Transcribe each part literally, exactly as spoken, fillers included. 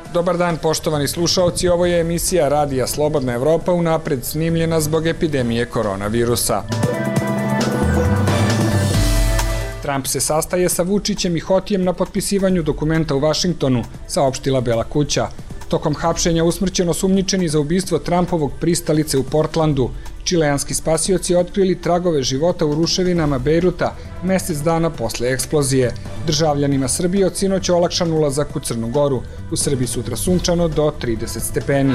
Dobar dan, poštovani slušaoci, ovo je emisija Radija Slobodna Evropa, unapred snimljena zbog epidemije koronavirusa. Trump se sastaje sa Vučićem i Hotijem na potpisivanju dokumenta u Vašingtonu, saopštila Bela kuća. Tokom hapšenja usmrćeno sumnjičeni za ubistvo Trumpovog pristalice u Portlandu. Čileanski spasioci otkrili tragove života u ruševinama Bejruta mesec dana posle eksplozije. Državljanima Srbije od sinoć olakšan ulazak u Crnu Goru. U Srbiji sutra sunčano do trideset stepeni.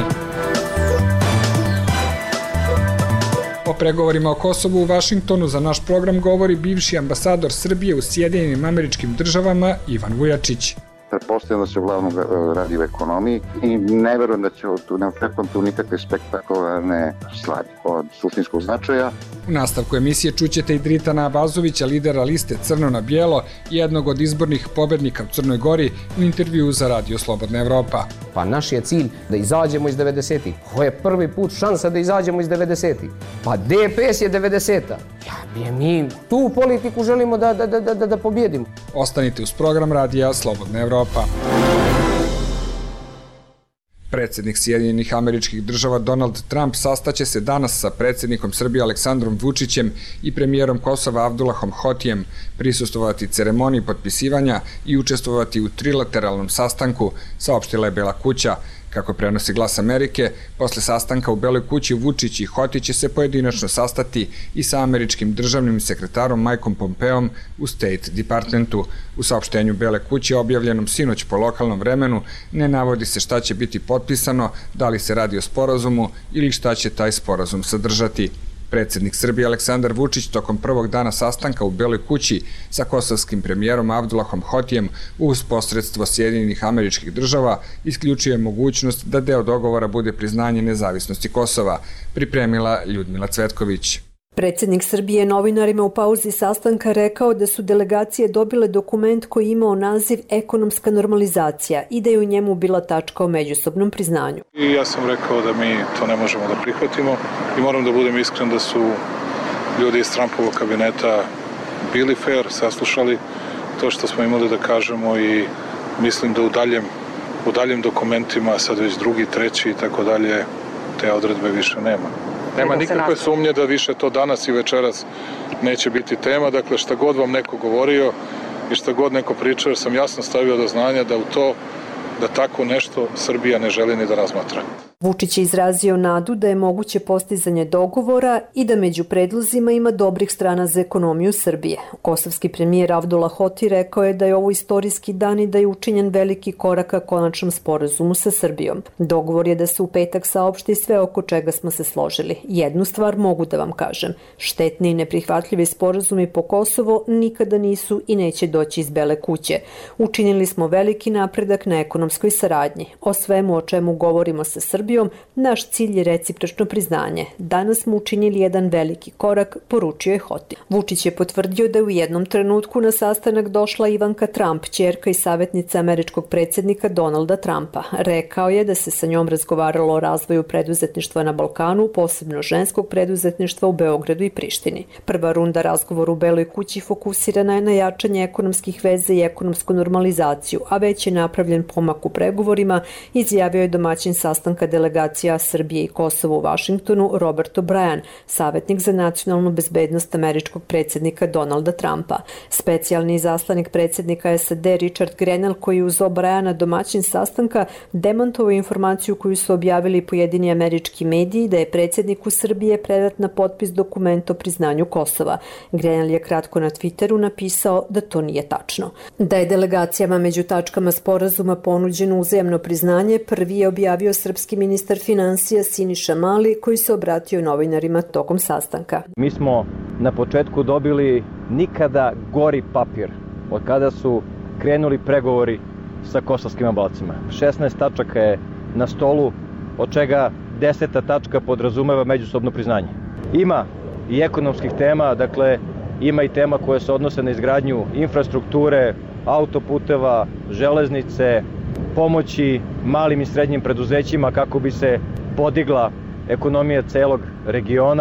O pregovorima o Kosovu u Vašingtonu za naš program govori bivši ambasador Srbije u Sjedinjenim Američkim Državama Ivan Vujačić. Pretpostavljam da se uglavnom radi u ekonomiji i ne verujem da će tu, ne očekujem tu nikakve spektakularne stvari od suštinskog značaja. U nastavku emisije čućete i Dritana Abazovića, lidera liste Crno na bijelo, jednog od izbornih pobednika u Crnoj Gori, u intervju za Radio Slobodna Evropa. Pa naš je cilj da izađemo iz devedesetih. Ovo je prvi put šansa da izađemo iz devedesetih. Pa D P S je devedeseta. Ja, mi tu politiku želimo da, da, da, da, da pobjedimo. Ostanite uz program Radija Slobodna Evropa. Predsjednik Sjedinjenih Američkih Država Donald Trump sastaće se danas sa predsjednikom Srbije Aleksandrom Vučićem i premijerom Kosova Abdulahom Hotijem, prisustvovati ceremoniji potpisivanja i učestvovati u trilateralnom sastanku, saopštila je Bela kuća. Kako prenosi Glas Amerike, posle sastanka u Beloj kući Vučić i Hoti će se pojedinačno sastati i sa američkim državnim sekretarom Mikeom Pompeom u State Departmentu. U saopštenju Bele kuće objavljenom sinoć po lokalnom vremenu ne navodi se šta će biti potpisano, da li se radi o sporazumu ili šta će taj sporazum sadržati. Predsjednik Srbije Aleksandar Vučić tokom prvog dana sastanka u Beloj kući sa kosovskim premijerom Abdulahom Hotijem uz posredstvo Sjedinjenih Američkih Država isključuje mogućnost da deo dogovora bude priznanje nezavisnosti Kosova, pripremila Ljudmila Cvetković. Predsjednik Srbije novinarima u pauzi sastanka rekao da su delegacije dobile dokument koji imao naziv ekonomska normalizacija i da je u njemu bila tačka o međusobnom priznanju. I ja sam rekao da mi to ne možemo da prihvatimo i moram da budem iskren da su ljudi iz Trumpovog kabineta bili fair, saslušali to što smo imali da kažemo i mislim da u daljem, u daljem dokumentima, sad već drugi, treći i tako dalje, te odredbe više nema. Nema nikakve sumnje da više to danas i večeras neće biti tema. Dakle, šta god vam neko govorio i šta god neko pričao, jer sam jasno stavio do znanja da u to, da tako nešto Srbija ne želi ni da razmatra. Vučić je izrazio nadu da je moguće postizanje dogovora i da među predlozima ima dobrih strana za ekonomiju Srbije. Kosovski premijer Abdullah Hoti rekao je da je ovo istorijski dan i da je učinjen veliki korak ka konačnom sporazumu sa Srbijom. Dogovor je da se u petak saopšti sve oko čega smo se složili. Jednu stvar mogu da vam kažem. Štetni i neprihvatljivi sporazumi po Kosovo nikada nisu i neće doći iz Bele kuće. Učinili smo veliki napredak na ekonomskoj saradnji. O svemu o čemu govorimo sa Srbijom, naš cilj je recipročno priznanje. Danas smo učinili jedan veliki korak, poručio je Hoti. Vučić je potvrdio da je u jednom trenutku na sastanak došla Ivanka Trump, ćerka i savjetnica američkog predsjednika Donalda Trumpa. Rekao je da se sa njom razgovaralo o razvoju preduzetništva na Balkanu, posebno ženskog preduzetništva u Beogradu i Prištini. Prva runda razgovora u Beloj kući fokusirana je na jačanje ekonomskih veza i ekonomsku normalizaciju, a već je napravljen pomak u pregovorima, izjavio je domaćin sastanka delegacija Srbije i Kosova u Vašingtonu Robert O'Brien, savjetnik za nacionalnu bezbednost američkog predsjednika Donalda Trumpa. Specijalni izaslanik predsjednika S A D Richard Grenell, koji je uz O'Briena domaćin sastanka, demantovao informaciju koju su objavili pojedini američki mediji da je predsjedniku Srbije predat na potpis dokument o priznanju Kosova. Grenell je kratko na Twitteru napisao da to nije tačno. Da je delegacijama među tačkama sporazuma ponuđeno uzajamno priznanje, prvi je objavio srpski ministar finansija Siniša Mali, koji se obratio novinarima tokom sastanka. Mi smo na početku dobili nikada gori papir od kada su krenuli pregovori sa kosovskim Albancima. šesnaest tačaka je na stolu, od čega deseta tačka podrazumeva međusobno priznanje. Ima i ekonomskih tema, dakle ima i tema koje se odnose na izgradnju infrastrukture, autoputeva, železnice, pomoći malim i srednjim preduzećima kako bi se podigla ekonomija celog regiona.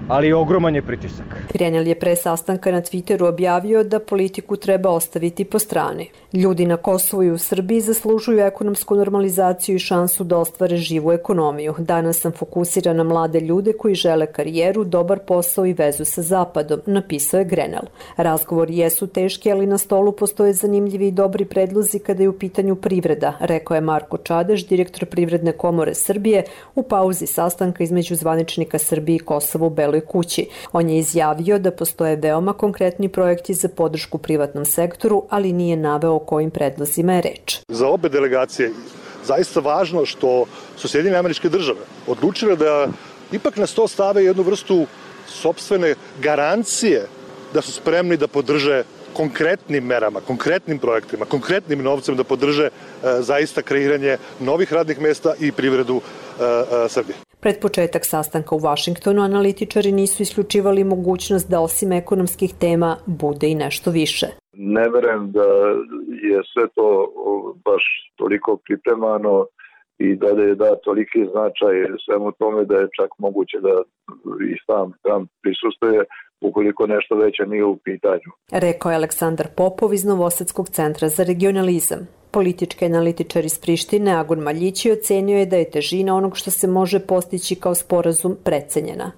ali ogroman je pritisak. Grenell je pre sastanka na Twitteru objavio da politiku treba ostaviti po strani. Ljudi na Kosovu i u Srbiji zaslužuju ekonomsku normalizaciju i šansu da ostvare živu ekonomiju. Danas sam fokusiran na mlade ljude koji žele karijeru, dobar posao i vezu sa Zapadom, napisao je Grenell. Razgovori jesu teški, ali na stolu postoje zanimljivi i dobri predlozi kada je u pitanju privreda, rekao je Marko Čadež, direktor Privredne komore Srbije, u pauzi sastanka između zvaničnika Srbije i Kosova u Beloj kući. On je izjavio da postoje veoma konkretni projekti za podršku privatnom sektoru, ali nije naveo o kojim predlozima je reč. Za obe delegacije zaista važno što su Sjedinjene Američke Države odlučile da ipak na sto stave jednu vrstu sopstvene garancije da su spremni da podrže konkretnim merama, konkretnim projektima, konkretnim novcem da podrže e, zaista kreiranje novih radnih mesta i privredu e, e, Srbije. Pred početak sastanka u Vašingtonu analitičari nisu isključivali mogućnost da osim ekonomskih tema bude i nešto više. Ne verujem da je sve to baš toliko pripremano i da je da toliki značaj svemu tome da je čak moguće da i sam Trump prisustuje ukoliko nešto veće nije u pitanju. Rekao je Aleksandar Popov iz Novosadskog centra za regionalizam. Politički analitičar iz Prištine Agun Maljići ocenio je da je težina onog što se može postići kao sporazum precenjena.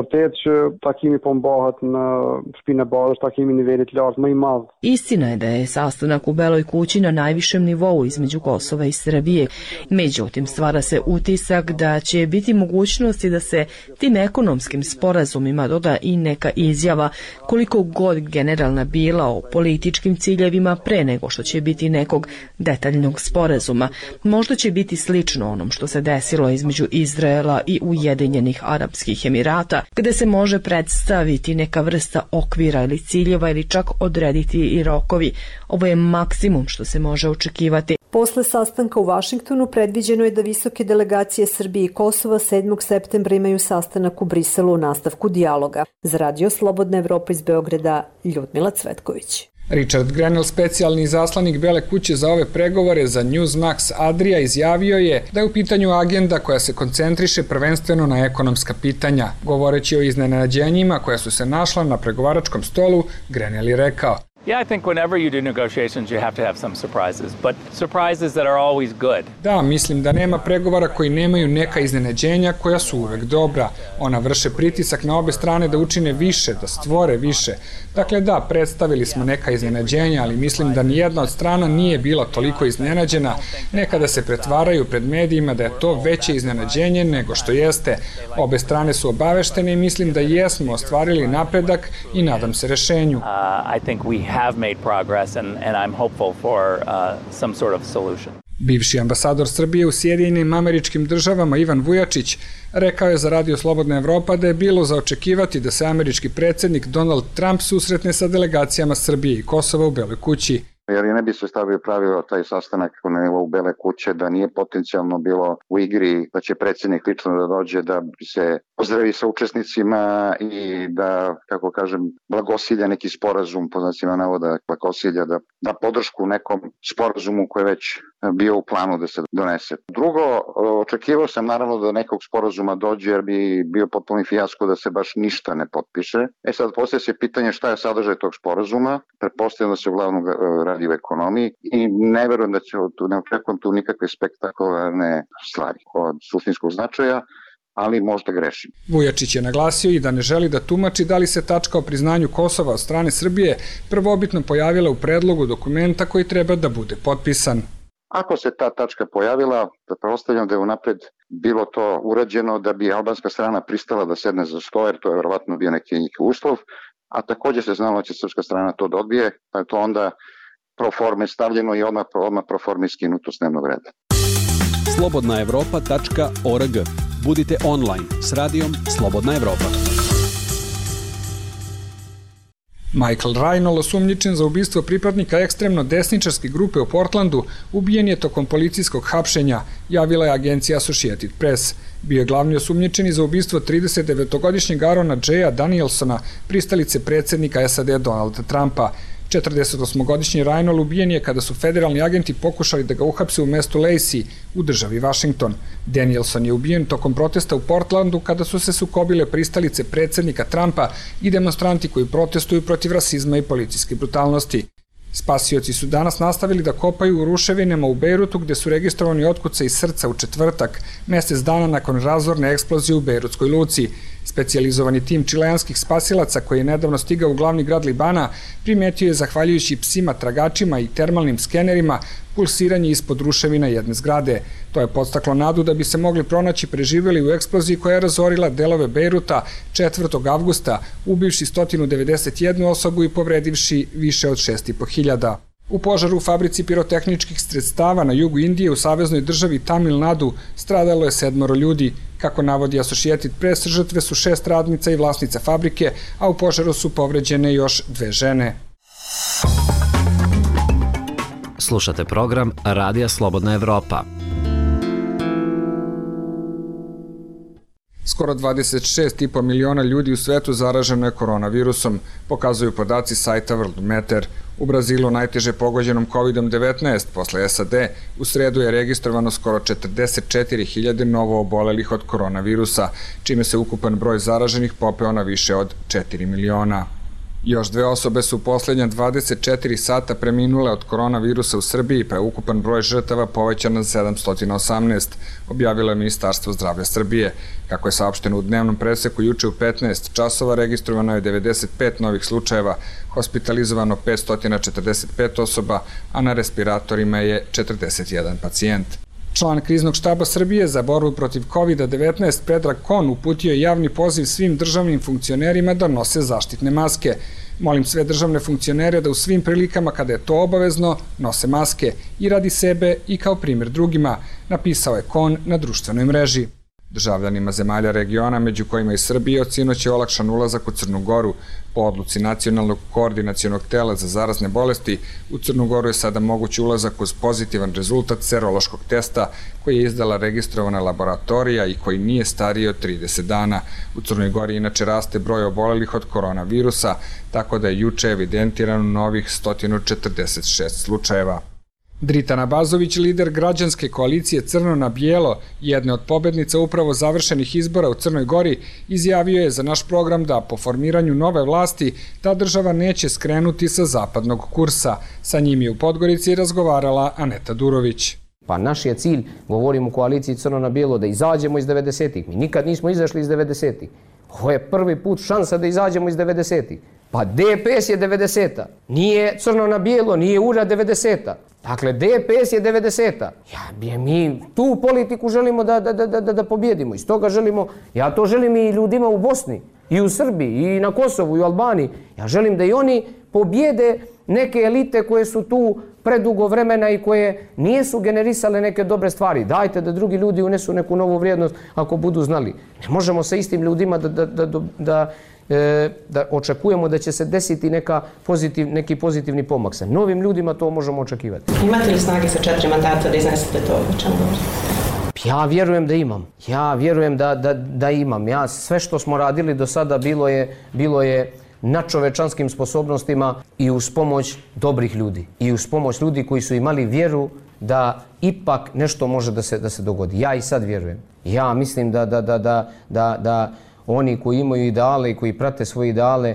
Istina je da je sastanak u Beloj kući na najvišem nivou između Kosova i Srbije. Međutim, stvara se utisak da će biti mogućnosti da se tim ekonomskim sporazumima doda i neka izjava, koliko god generalna bila, o političkim ciljevima pre nego što će biti nekog detaljnog sporazuma. Možda će biti slično onom što se desilo između Izraela i Ujedinjenih Arapskih Emirata, gde se može predstaviti neka vrsta okvira ili ciljeva ili čak odrediti i rokovi. Ovo je maksimum što se može očekivati. Posle sastanka u Vašingtonu predviđeno je da visoke delegacije Srbije i Kosova sedmog septembra imaju sastanak u Briselu u nastavku dijaloga. Za Radio Slobodna Evropa iz Beograda, Ljudmila Cvetković. Richard Grenell, specijalni izaslanik Bele kuće za ove pregovore za Newsmax Adria, izjavio je da je u pitanju agenda koja se koncentriše prvenstveno na ekonomska pitanja. Govoreći o iznenađenjima koja su se našla na pregovaračkom stolu, Grenell je rekao: Yeah, I think whenever you do negotiations, you have to have some surprises, but surprises that are always good. Da, mislim da nema pregovora koji nemaju neka iznenađenja koja su uvek dobra. Ona vrše pritisak na obe strane da učine više, da stvore više. Dakle, da, predstavili smo neka iznenađenja, ali mislim da nijedna od strana nije bila toliko iznenađena. Nekada se pretvaraju pred medijima da je to veće iznenađenje nego što jeste. Obe strane su obaveštene i mislim da jesmo ostvarili napredak i nadam se rešenju. Uh, I think we have made progress and, and I'm hopeful for uh, some sort of solution. Bivši ambasador Srbije u Sjedinjenim Američkim Državama Ivan Vujačić rekao je za Radio Slobodna Evropa da je bilo za očekivati da se američki predsjednik Donald Trump susretne sa delegacijama Srbije i Kosova u Beloj kući. Jer je ne bi se stavio pravilo taj sastanak na nivou Bele kuće da nije potencijalno bilo u igri da će predsjednik lično da dođe da se pozdravi sa učesnicima i da, kako kažem, blagosilja neki sporazum, po znacima navoda blagosilja, da, da podršku nekom sporazumu koji je već bio u planu da se donese. Drugo, očekivao sam naravno da nekog sporazuma dođe jer bi bio potpuni fijasko da se baš ništa ne potpiše. E sad postoje se pitanje šta je sadržaj tog sporazuma. Pretpostavljam da se uglavnom radi o ekonomiji i ne verujem da će tu, ne očekujem tu nikakve spektakularne stvari od suštinskog značaja, ali možda grešim. Vujačić je naglasio i da ne želi da tumači da li se tačka o priznanju Kosova od strane Srbije prvobitno pojavila u predlogu dokumenta koji treba da bude potpisan. Ako se ta tačka pojavila, pretpostavljam da je unapred bilo to urađeno da bi albanska strana pristala da sedne za sto, jer to je verovatno bio neki uslov, a takođe se znalo da će srpska strana to da odbije, pa je to onda pro forme stavljeno i odmah, odmah pro forme skinuto s dnevnog reda. slobodna evropa tačka org. Budite online s radijom Slobodna Evropa. Michael Rainol, osumnjičen za ubistvo pripadnika ekstremno desničarske grupe u Portlandu, ubijen je tokom policijskog hapšenja, javila je agencija Associated Press. Bio je glavni osumnjičeni za ubistvo tridesetdevetogodišnjeg Arona Jaya Danielsona, pristalice predsjednika S A D Donalda Trumpa. četrdesetosmogodišnji Rajnol ubijen je kada su federalni agenti pokušali da ga uhapse u mestu Lacey u državi Washington. Danielson je ubijen tokom protesta u Portlandu kada su se sukobile pristalice predsednika Trumpa i demonstranti koji protestuju protiv rasizma i policijske brutalnosti. Spasioci su danas nastavili da kopaju u ruševinama u Bejrutu gde su registrovani otkucaji srca u četvrtak, mesec dana nakon razorne eksplozije u Bejrutskoj luci. Specijalizovani tim čileanskih spasilaca koji je nedavno stigao u glavni grad Libana primetio je, zahvaljujući psima tragačima i termalnim skenerima, pulsiranje ispod ruševina jedne zgrade. To je podstaklo nadu da bi se mogli pronaći preživeli u eksploziji koja je razorila delove Bejruta četvrtog avgusta, ubivši sto devedeset jednu osobu i povredivši više od šest i po hiljada. U požaru u fabrici pirotehničkih sredstava na jugu Indije u saveznoj državi Tamil Nadu stradalo je sedmoro ljudi. Kako navodi Associated Press, žrtve su šest radnica i vlasnica fabrike, a u požaru su povređene još dve žene. Slušate program Radija Slobodna Evropa. Skoro dvadeset šest i po miliona ljudi u svetu zaraženo je koronavirusom, pokazuju podaci sajta Worldometer. U Brazilu, najteže pogođenom kovidom devetnaest posle S A D, u sredu je registrovano skoro četrdeset četiri hiljade novo obolelih od koronavirusa, čime se ukupan broj zaraženih popeo na više od četiri miliona. Još dve osobe su u poslednja dvadeset četiri sata preminule od koronavirusa u Srbiji, pa je ukupan broj žrtava povećan na sedamsto osamnaest, objavilo je Ministarstvo zdravlja Srbije. Kako je saopšteno u dnevnom preseku, juče u petnaest časova registrovano je devedeset pet novih slučajeva, hospitalizovano petsto četrdeset pet osoba, a na respiratorima je četrdeset jedan pacijent. Član kriznog štaba Srbije za borbu protiv kovida devetnaest Predrag Kon uputio je javni poziv svim državnim funkcionerima da nose zaštitne maske. Molim sve državne funkcionere da u svim prilikama kada je to obavezno nose maske i radi sebe i kao primjer drugima, napisao je Kon na društvenoj mreži. Državljanima zemalja regiona, među kojima i Srbije, od sinoć je olakšan ulazak u Crnu Goru. Po odluci Nacionalnog koordinacionog tela za zarazne bolesti, u Crnu Goru je sada moguć ulazak uz pozitivan rezultat serološkog testa koji je izdala registrovana laboratorija i koji nije stariji od trideset dana. U Crnoj Gori inače raste broj obolelih od koronavirusa, tako da je juče evidentirano novih sto četrdeset šest slučajeva. Dritana Bazović, lider građanske koalicije Crno na bijelo, jedne od pobednica upravo završenih izbora u Crnoj Gori, izjavio je za naš program da po formiranju nove vlasti ta država neće skrenuti sa zapadnog kursa. Sa njim je u Podgorici razgovarala Aneta Durović. Pa naš je cilj, govorimo u koaliciji Crno na bijelo, da izađemo iz devedesetih. Mi nikad nismo izašli iz devedesetih. Ovo je prvi put šansa da izađemo iz devedesetih. Pa D P S je devedeseta. Nije Crno na bijelo, nije U R A devedeseta. Dakle, D P S je devedeseta. Ja, mi tu politiku želimo da, da, da, da, da pobjedimo. Iz toga želimo, ja to želim i ljudima u Bosni, i u Srbiji, i na Kosovu, i u Albaniji. Ja želim da i oni pobjede neke elite koje su tu predugo vremena i koje nisu generisale neke dobre stvari. Dajte da drugi ljudi unesu neku novu vrijednost ako budu znali. Ne možemo sa istim ljudima da, da, da, da, da da očekujemo da će se desiti neka pozitiv, neki pozitivni pomak. Sa novim ljudima to možemo očekivati. Imate li snage sa četiri mandata da iznesete to o čemu govorite? Ja vjerujem da imam. Ja vjerujem da, da, da imam. Ja sve što smo radili do sada bilo je, bilo je na čovečanskim sposobnostima i uz pomoć dobrih ljudi. I uz pomoć ljudi koji su imali vjeru da ipak nešto može da se, da se dogodi. Ja i sad vjerujem. Ja mislim da, da, da, da, da, da oni koji imaju ideale i koji prate svoje ideale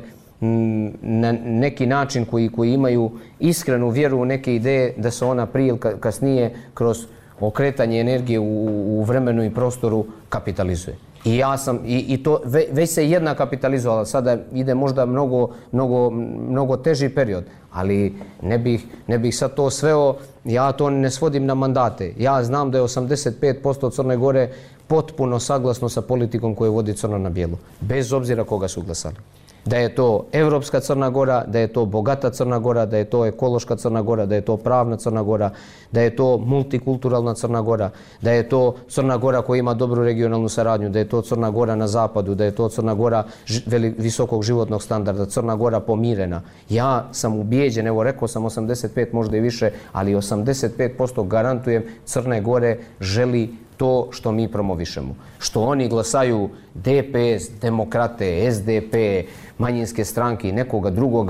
na neki način, koji, koji imaju iskrenu vjeru u neke ideje, da se ona prije ili kasnije kroz okretanje energije u, u vremenu i prostoru kapitalizuje. I ja sam, i, i to ve, već se jedna kapitalizovala, sada ide možda mnogo, mnogo, mnogo teži period, ali ne bih, ne bih sad to sveo, ja to ne svodim na mandate. Ja znam da je osamdeset pet posto Crne Gore potpuno saglasno sa politikom koju vodi Crno na bijelo, bez obzira koga su glasali. Da je to evropska Crna Gora, da je to bogata Crna Gora, da je to ekološka Crna Gora, da je to pravna Crna Gora, da je to multikulturalna Crna Gora, da je to Crna Gora koja ima dobru regionalnu saradnju, da je to Crna Gora na zapadu, da je to Crna Gora visokog životnog standarda, Crna Gora pomirena. Ja sam ubijeđen, evo rekao sam osamdeset pet, možda i više, ali osamdeset pet posto garantujem Crne Gore želi to što mi promovišemo. Što oni glasaju D P S, demokrate, S D P, manjinske stranke i nekoga drugoga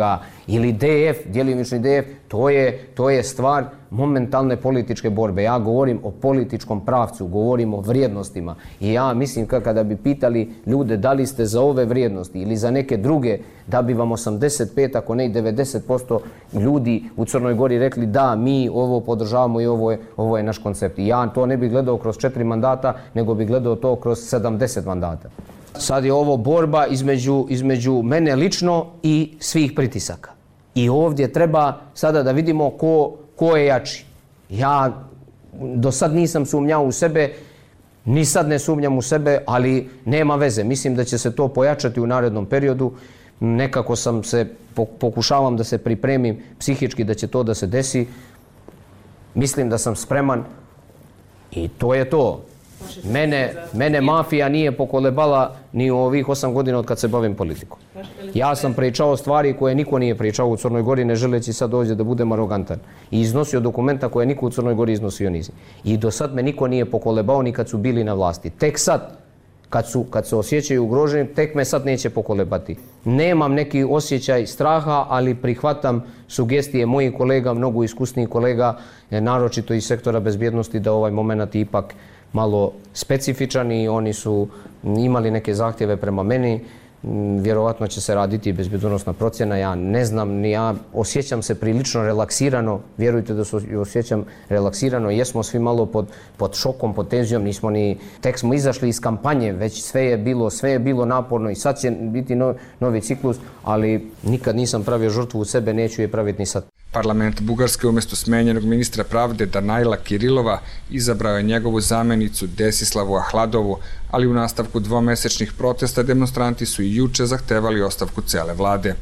ili D F, djelimični D F, to je, to je stvar momentalne političke borbe. Ja govorim o političkom pravcu, govorim o vrijednostima i ja mislim kada bi pitali ljude da li ste za ove vrijednosti ili za neke druge, da bi vam osamdeset pet, ako ne i devedeset posto ljudi u Crnoj Gori rekli da, mi ovo podržavamo i ovo je, ovo je naš koncept. I ja to ne bih gledao kroz četiri mandata, nego bih gledao to kroz sedamdeset mandata. Sad je ovo borba između, između mene lično i svih pritisaka. I ovdje treba sada da vidimo ko, ko je jači. Ja do sad nisam sumnjao u sebe, ni sad ne sumnjam u sebe, ali nema veze. Mislim da će se to pojačati u narednom periodu. Nekako sam se, pokušavam da se pripremim psihički da će to da se desi. Mislim da sam spreman i to je to. Mene, mene mafija nije pokolebala ni u ovih osam godina od kad se bavim politikom. Ja sam pričao stvari koje niko nije pričao u Crnoj Gori, ne želeći sad ovdje da budem arogantan. I iznosio dokumenta koje niko u Crnoj Gori iznosio nizi. I do sad me niko nije pokolebao ni kad su bili na vlasti. Tek sad, kad, su, kad se osjećaju ugroženi, tek me sad neće pokolebati. Nemam neki osjećaj straha, ali prihvatam sugestije mojih kolega, mnogo iskusnijih kolega, naročito iz sektora bezbjednosti, da ovaj moment ipak malo specifičan i oni su imali neke zahtjeve prema meni. Vjerovatno će se raditi bezbjednosna procjena, ja ne znam, ni ja osjećam se prilično relaksirano, vjerujte da se osjećam relaksirano, jesmo svi malo pod, pod šokom, pod tenzijom, nismo ni, tek smo izašli iz kampanje, već sve je bilo, sve je bilo naporno i sad će biti no, novi ciklus, ali nikad nisam pravio žrtvu u sebe, neću je praviti ni sad. Parlament Bugarske umjesto smenjenog ministra pravde Danajla Kirilova izabrao je njegovu zamenicu Desislavu Ahladovu, ali u nastavku dvomesečnih protesta demonstranti su i juče zahtevali ostavku cele vlade.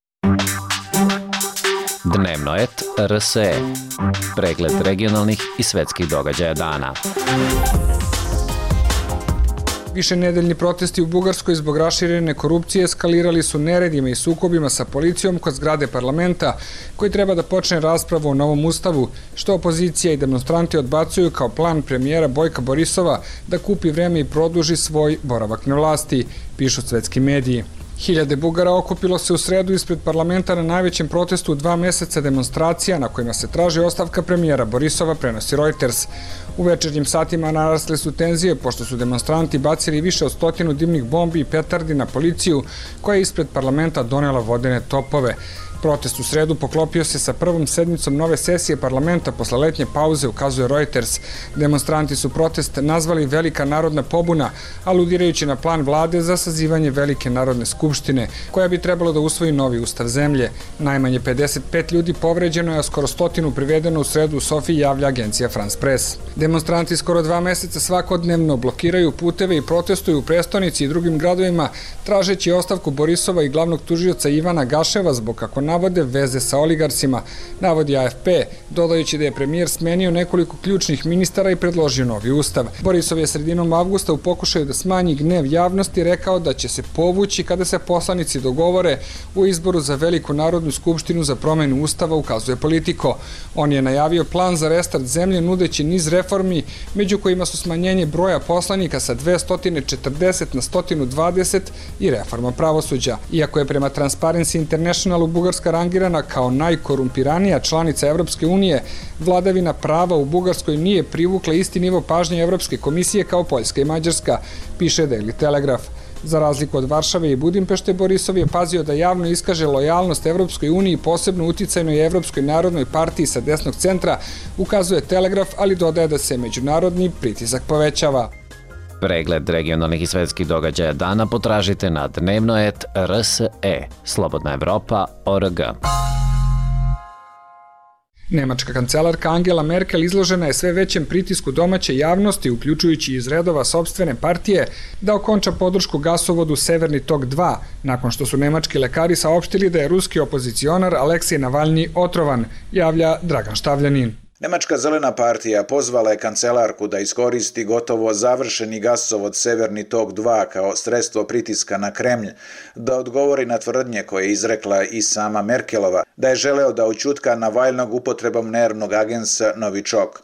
Dnevnoet R S E. Pregled regionalnih i svetskih događaja dana. Višenedeljni protesti u Bugarskoj zbog raširene korupcije eskalirali su neredima i sukobima sa policijom kod zgrade parlamenta, koji treba da počne raspravu o novom ustavu, što opozicija i demonstranti odbacuju kao plan premijera Bojka Borisova da kupi vreme i produži svoj boravak na vlasti, pišu svetski mediji. Hiljade Bugara okupilo se u sredu ispred parlamenta na najvećem protestu u dva meseca demonstracija na kojima se traži ostavka premijera Borisova, prenosi Reuters. U večernjim satima narasle su tenzije pošto su demonstranti bacili više od stotinu dimnih bombi i petardi na policiju koja je ispred parlamenta donela vodene topove. Protest u sredu poklopio se sa prvom sedmicom nove sesije parlamenta posle letnje pauze, ukazuje Reuters. Demonstranti su protest nazvali Velika narodna pobuna, aludirajući na plan vlade za sazivanje Velike narodne skupštine, koja bi trebalo da usvoji novi ustav zemlje. Najmanje pedeset pet ljudi povređeno je, a skoro stotinu privedeno u sredu u Sofiji, javlja agencija France Press. Demonstranti skoro dva meseca svakodnevno blokiraju puteve i protestuju u prestonici i drugim gradovima, tražeći ostavku Borisova i glavnog tužioca Ivana Gaševa zbog, kako navode, veze sa oligarsima, navodi A F P, dodajući da je premijer smenio nekoliko ključnih ministara i predložio novi ustav. Borisov je sredinom avgusta u pokušaju da smanji gnev javnosti rekao da će se povući kada se poslanici dogovore u izboru za Veliku narodnu skupštinu za promenu ustava, ukazuje Politico. On je najavio plan za restart zemlje nudeći niz reformi, među kojima su smanjenje broja poslanika sa dvesta četrdeset na sto dvadeset i reforma pravosuđa. Iako je prema Transparency Internationalu Bugarska rangirana kao najkorumpiranija članica Evropske unije, vladavina prava u Bugarskoj nije privukla isti nivo pažnje Evropske komisije kao Poljska i Mađarska, piše Daily Telegraph. Za razliku od Varšave i Budimpešte, Borisov je pazio da javno iskaže lojalnost Evropskoj uniji, posebno uticajnoj Evropskoj narodnoj partiji sa desnog centra, ukazuje Telegraf, ali dodaje da se međunarodni pritisak povećava. Pregled regionalnih i svetskih događaja dana potražite na dnevnoet R S E, Slobodna Evropa, O R G. Nemačka kancelarka Angela Merkel izložena je sve većem pritisku domaće javnosti, uključujući iz redova sopstvene partije, da okonča podršku gasovodu Severni tok dva, nakon što su nemački lekari saopštili da je ruski opozicionar Aleksej Navalnji otrovan, javlja Dragan Štavljanin. Nemačka zelena partija pozvala je kancelarku da iskoristi gotovo završeni gasovod Severni tok dva kao sredstvo pritiska na Kremlj, da odgovori na tvrdnje koje je izrekla i sama Merkelova, da je želeo da ućutka Navalnog upotrebom nervnog agensa Novičok.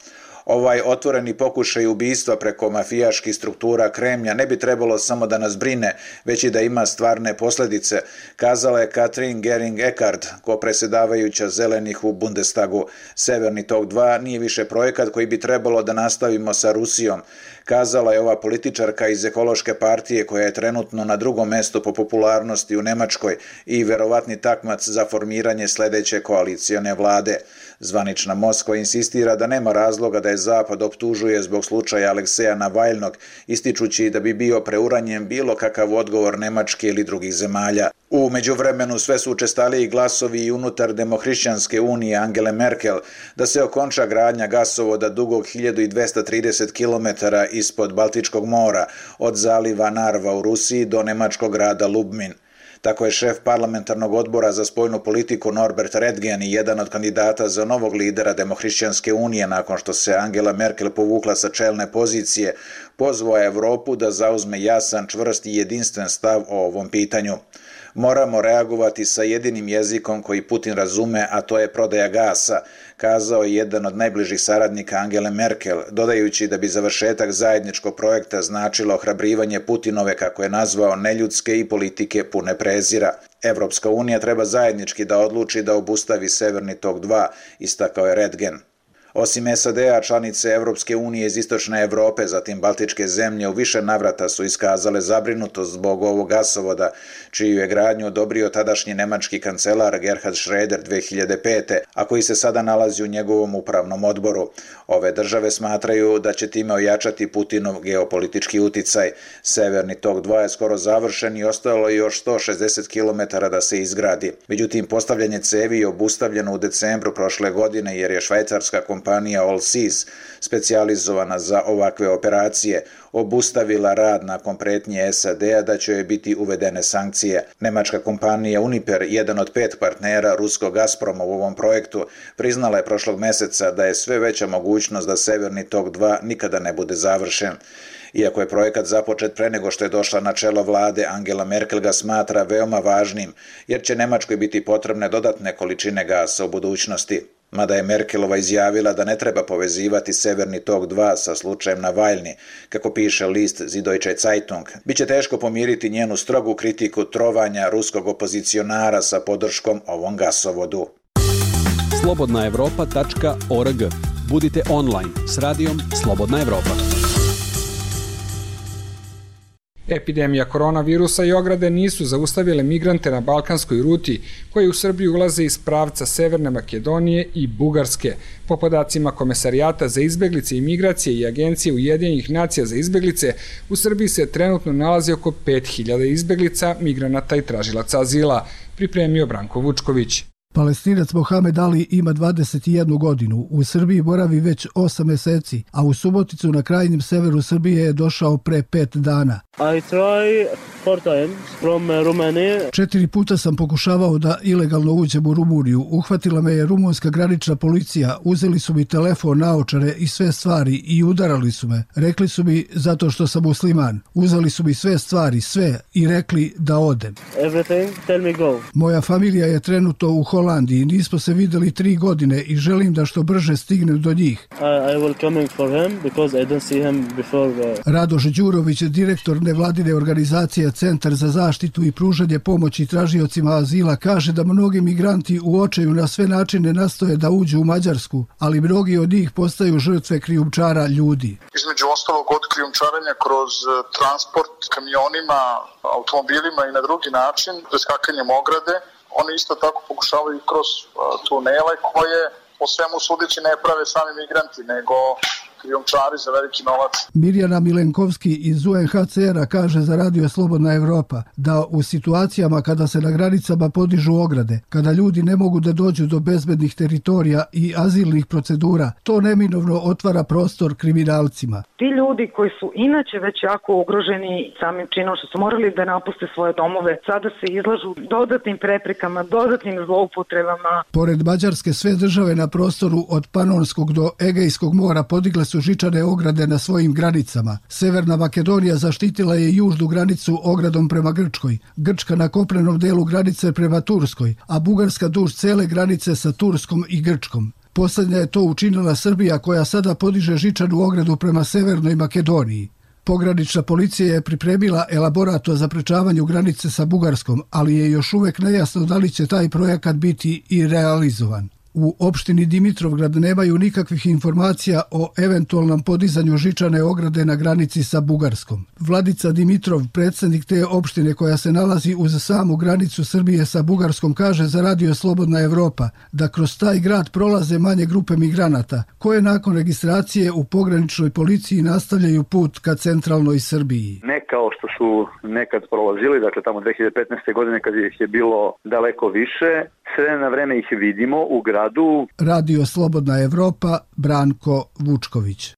Ovaj otvoreni pokušaj ubistva preko mafijaških struktura Kremlja ne bi trebalo samo da nas brine, već i da ima stvarne posljedice, kazala je Katrin Gering-Eckardt, kopredsjedavajuća Zelenih u Bundestagu. Severni tok dva nije više projekat koji bi trebalo da nastavimo sa Rusijom, kazala je ova političarka iz ekološke partije koja je trenutno na drugom mestu po popularnosti u Nemačkoj i verovatni takmac za formiranje sledeće koalicione vlade. Zvanična Moskva insistira da nema razloga da je Zapad optužuje zbog slučaja Alekseja Navaljnog, ističući da bi bio preuranjen bilo kakav odgovor Nemačke ili drugih zemalja. U međuvremenu sve su učestaliji glasovi i unutar Demohrišćanske unije Angele Merkel da se okonča gradnja gasovoda dugog hiljadu dvesta trideset kilometara ispod Baltičkog mora, od zaliva Narva u Rusiji do nemačkog grada Lubmin. Tako je šef parlamentarnog odbora za spoljnu politiku Norbert Redgen i jedan od kandidata za novog lidera Demohrišćanske unije nakon što se Angela Merkel povukla sa čelne pozicije, pozvao Evropu da zauzme jasan, čvrst i jedinstven stav o ovom pitanju. Moramo reagovati sa jedinim jezikom koji Putin razume, a to je prodaja gasa, kazao je jedan od najbližih saradnika Angele Merkel, dodajući da bi završetak zajedničkog projekta značilo ohrabrivanje Putinove, kako je nazvao, neljudske i politike pune prezira. Evropska unija treba zajednički da odluči da obustavi Severni tok dva, istakao je Redgen. Osim S A D-a, članice Evropske unije iz istočne Evrope, zatim Baltičke zemlje, u više navrata su iskazale zabrinutost zbog ovog gasovoda, čiju je gradnju odobrio tadašnji nemački kancelar Gerhard Schröder dve hiljade pete, a koji se sada nalazi u njegovom upravnom odboru. Ove države smatraju da će time ojačati Putinov geopolitički uticaj. Severni tok dva je skoro završen i ostalo je još sto šezdeset kilometara da se izgradi. Međutim, postavljanje cevi je obustavljeno u decembru prošle godine jer je švajcarska kompanija Allseas, specijalizovana za ovakve operacije, obustavila rad nakon pretnje S A D-a da će joj biti uvedene sankcije. Nemačka kompanija Uniper, jedan od pet partnera ruskog Gazproma u ovom projektu, priznala je prošlog meseca da je sve veća mogućnost da Severni tok dva nikada ne bude završen. Iako je projekat započet pre nego što je došla na čelo vlade, Angela Merkel ga smatra veoma važnim, jer će Nemačkoj biti potrebne dodatne količine gasa u budućnosti. Mada je Merkelova izjavila da ne treba povezivati Severni tok dva sa slučajem Navaljni, kako piše list Süddeutsche Zeitung, biće teško pomiriti njenu strogu kritiku trovanja ruskog opozicionara sa podrškom ovom gasovodu. slobodna evropa tačka org. Budite online s radijom Slobodna Evropa. Epidemija koronavirusa i ograde nisu zaustavile migrante na balkanskoj ruti koji u Srbiju ulaze iz pravca Severne Makedonije i Bugarske. Po podacima Komesarijata za izbeglice i migracije i Agencije Ujedinjenih nacija za izbeglice, u Srbiji se trenutno nalazi oko pet hiljada izbeglica, migranata i tražilaca azila, pripremio Branko Vučković. Palestinac Mohamed Ali ima dvadeset jednu godinu, u Srbiji boravi već osam meseci, a u Suboticu na krajnjem severu Srbije je došao pre pet dana. I try four times from Romania. Četiri puta sam pokušavao da ilegalno uđem u Rumuniju. Uhvatila me je rumunska granična policija, uzeli su mi telefon, naočare i sve stvari i udarali su me. Rekli su mi zato što sam musliman. Uzeli su mi sve stvari, sve i rekli da odem. Everything, tell me go. Moja familija je trenutno u Holandiji, nismo se videli tri godine i želim da što brže stignem do njih. I, I will coming for him because I don't see him before. Radoš Đurović, direktor nevladine organizacije Centar za zaštitu i pružanje pomoći tražiocima azila, kaže da mnogi migranti u očaju na sve načine nastoje da uđu u Mađarsku, ali mnogi od njih postaju žrtve krijumčara ljudi. Između ostalog od krijumčarenja kroz transport kamionima, automobilima i na drugi način, preskakanjem ograde, oni isto tako pokušavaju kroz tunele koje po svemu sudeći ne prave sami migranti, nego krijumčari za veliki novac. Mirjana Milenkovski iz U N H C R-a kaže za Radio Slobodna Evropa da u situacijama kada se na granicama podižu ograde, kada ljudi ne mogu da dođu do bezbednih teritorija i azilnih procedura, to neminovno otvara prostor kriminalcima. Ti ljudi koji su inače već jako ugroženi samim činom što su morali da napuste svoje domove, sada se izlažu dodatnim preprekama, dodatnim zloupotrebama. Pored Mađarske, sve države na prostoru od Panonskog do Egejskog mora podigle su žičane ograde na svojim granicama. Severna Makedonija zaštitila je južnu granicu ogradom prema Grčkoj, Grčka na kopnenom delu granice prema Turskoj, a Bugarska duž cele granice sa Turskom i Grčkom. Poslednja je to učinila Srbija koja sada podiže žičanu ogradu prema Severnoj Makedoniji. Pogranična policija je pripremila elaborat o zaprečavanju granice sa Bugarskom, ali je još uvek nejasno da li će taj projekat biti i realizovan. U opštini Dimitrovgrad nemaju nikakvih informacija o eventualnom podizanju žičane ograde na granici sa Bugarskom. Vladica Dimitrov, predsjednik te opštine koja se nalazi uz samu granicu Srbije sa Bugarskom, kaže za Radio Slobodna Evropa da kroz taj grad prolaze manje grupe migranata, koje nakon registracije u pograničnoj policiji nastavljaju put ka centralnoj Srbiji. Ne kao što su nekad prolazili, dakle tamo dve hiljade petnaeste. godine kad ih je bilo daleko više, sve na vreme ih vidimo u gradu. Radio Slobodna Evropa, Branko Vučković.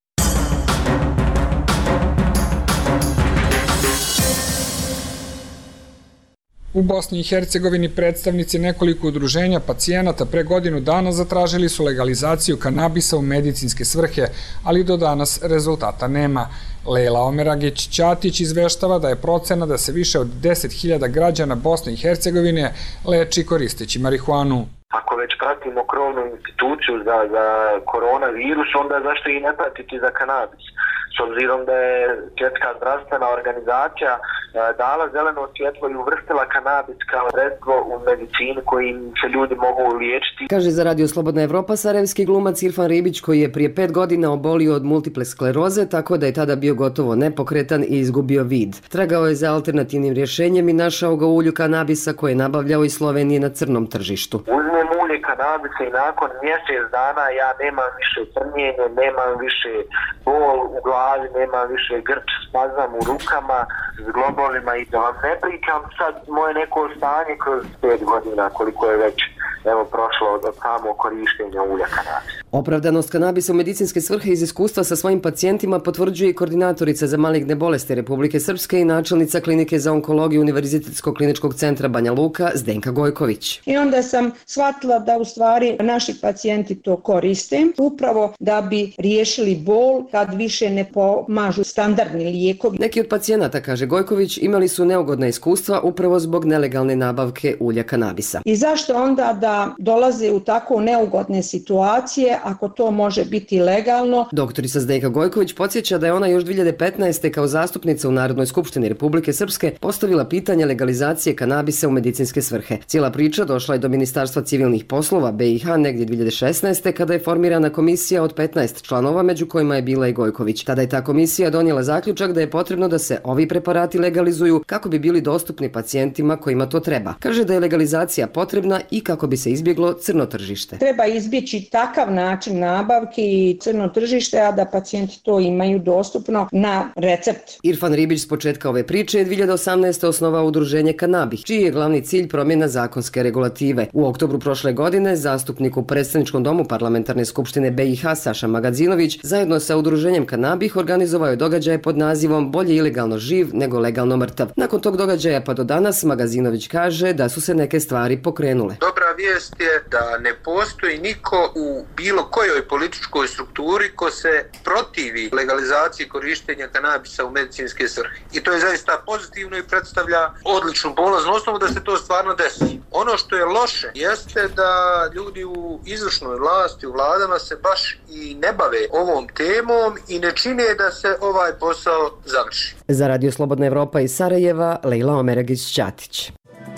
U Bosni i Hercegovini predstavnici nekoliko udruženja pacijenata pre godinu dana zatražili su legalizaciju kanabisa u medicinske svrhe, ali do danas rezultata nema. Lejla Omeragić-Ćatić izveštava da je procena da se više od deset hiljada građana Bosne i Hercegovine leči koristeći marihuanu. Ako već pratimo krovnu instituciju za, za koronavirus, onda zašto i ne pratiti za kanabis? S obzirom da je Svjetska zdravstvena organizacija dala zeleno svjetlo i uvrstila kanabis kao sredstvo u medicini kojim se ljudi mogu liječiti. Kaže za Radio Slobodna Evropa sarajevski glumac Irfan Ribić, koji je prije pet godina obolio od multiple skleroze, tako da je tada bio gotovo nepokretan i izgubio vid. Tragao je za alternativnim rješenjem i našao ga u ulju kanabisa koje je nabavljao iz Slovenije na crnom tržištu. Uzmem ulje kanabisa i nakon mjesec dana ja nemam više crnjenje, nemam više bol u glavi, nemam više grč, spazam u rukama, zglobovima i da vam ne pričam sad moje neko stanje kroz pet godina koliko je već evo prošlo od samog korištenja ulja kanabisa. Opravdanost kanabisa u medicinske svrhe iz iskustva sa svojim pacijentima potvrđuje i koordinatorica za maligne bolesti Republike Srpske i načelnica klinike za onkologiju Univerzitetskog kliničkog centra Banja Luka Zdenka Gojković. I onda sam shvatila da u stvari naši pacijenti to koriste upravo da bi riješili bol kad više ne pomažu standardni lijekovi. Neki od pacijenata, kaže Gojković, imali su neugodna iskustva upravo zbog nelegalne nabavke ulja kanabisa. I zašto onda da dolaze u tako neugodne situacije ako to može biti legalno? Doktorica Zdenka Gojković podsjeća da je ona još dve hiljade petnaeste. kao zastupnica u Narodnoj skupštini Republike Srpske postavila pitanje legalizacije kanabisa u medicinske svrhe. Cijela priča došla je do Ministarstva civilnih poslova B i H negdje dve hiljade šesnaeste. kada je formirana komisija od petnaest članova, među kojima je bila i Gojković. Tada je ta komisija donijela zaključak da je potrebno da se ovi preparati legalizuju kako bi bili dostupni pacijentima kojima to treba. Kaže da je legalizacija potrebna i kako bi se izbjeglo crno tržište. Treba izbjeći takav način nabavke i crno tržište, a da pacijenti to imaju dostupno na recept. Irfan Ribić s početka ove priče je dve hiljade osamnaeste. osnovao udruženje Kanabih, čiji je glavni cilj promjena zakonske regulative. U oktobru prošle godine zastupnik u predstavničkom domu Parlamentarne skupštine B i H Saša Magazinović zajedno sa udruženjem Kanabih organizovao je događaje pod nazivom Bolje ilegalno živ nego legalno mrtav. Nakon tog događaja pa do danas Magazinović kaže da su se neke stvari pokrenule. Dobra vijest je da ne postoji niko u bilo kojoj političkoj strukturi ko se protivi legalizaciji korištenja kanabisa u medicinske svrhe. I to je zaista pozitivno i predstavlja odličnu polaznu osnovu da se to stvarno desi. Ono što je loše jeste da ljudi u izvršnoj vlasti, u vladama se baš i ne bave ovom temom i ne čine da se ovaj posao završi. Za Radio Slobodna Evropa iz Sarajeva, Lejla Omeragić-Ćatić.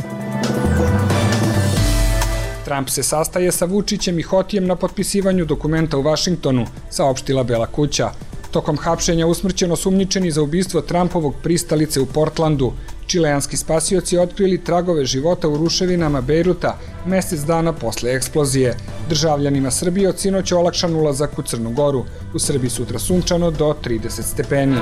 Trump se sastaje sa Vučićem i Hotijem na potpisivanju dokumenta u Vašingtonu, saopštila Bela kuća. Tokom hapšenja usmrćeno sumnjičeni za ubistvo Trumpovog pristalice u Portlandu. Čileanski spasioci otkrili tragove života u ruševinama Bejruta mesec dana posle eksplozije. Državljanima Srbije od sinoć olakšan ulazak u Crnu Goru. U Srbiji sutra sunčano do trideset stepeni.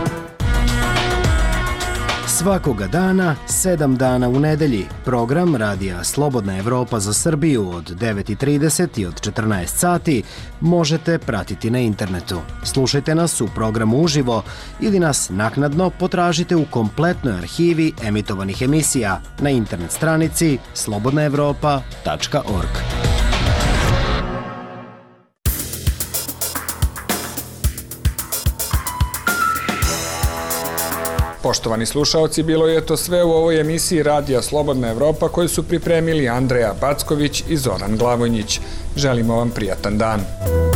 Svakoga dana, sedam dana u nedelji. Program Radija Slobodna Evropa za Srbiju od devet i trideset i od četrnaest sati možete pratiti na internetu. Slušajte nas u programu uživo ili nas naknadno potražite u kompletnoj arhivi emitovanih emisija na internet stranici slobodna evropa tačka org. Poštovani slušaoci, bilo je to sve u ovoj emisiji Radija Slobodna Evropa koju su pripremili Andreja Backović i Zoran Glavonjić. Želimo vam prijatan dan.